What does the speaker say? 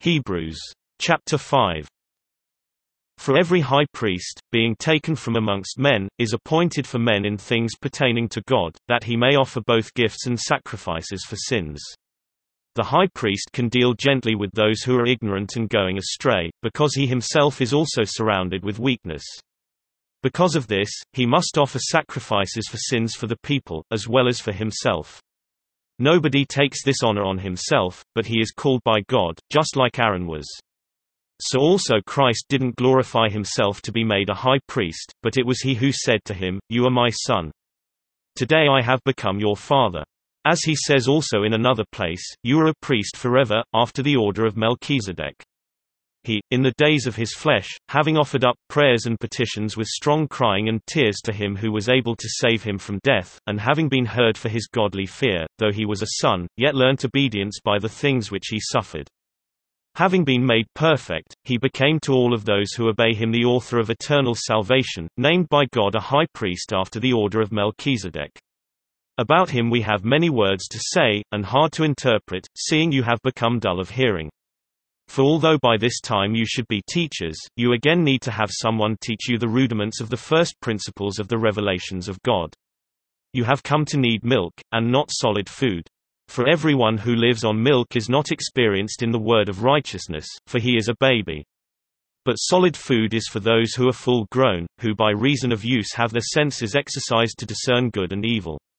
Hebrews chapter 5. For every high priest, being taken from amongst men, is appointed for men in things pertaining to God, that he may offer both gifts and sacrifices for sins. The high priest can deal gently with those who are ignorant and going astray, because he himself is also surrounded with weakness. Because of this, he must offer sacrifices for sins for the people, as well as for himself. Nobody takes this honor on himself, but he is called by God, just like Aaron was. So also Christ didn't glorify himself to be made a high priest, but it was he who said to him, "You are my son. Today I have become your father." As he says also in another place, "You are a priest forever, after the order of Melchizedek." He, in the days of his flesh, having offered up prayers and petitions with strong crying and tears to him who was able to save him from death, and having been heard for his godly fear, though he was a son, yet learnt obedience by the things which he suffered. Having been made perfect, he became to all of those who obey him the author of eternal salvation, named by God a high priest after the order of Melchizedek. About him we have many words to say, and hard to interpret, seeing you have become dull of hearing. For although by this time you should be teachers, you again need to have someone teach you the rudiments of the first principles of the revelations of God. You have come to need milk, and not solid food. For everyone who lives on milk is not experienced in the word of righteousness, for he is a baby. But solid food is for those who are full grown, who by reason of use have their senses exercised to discern good and evil.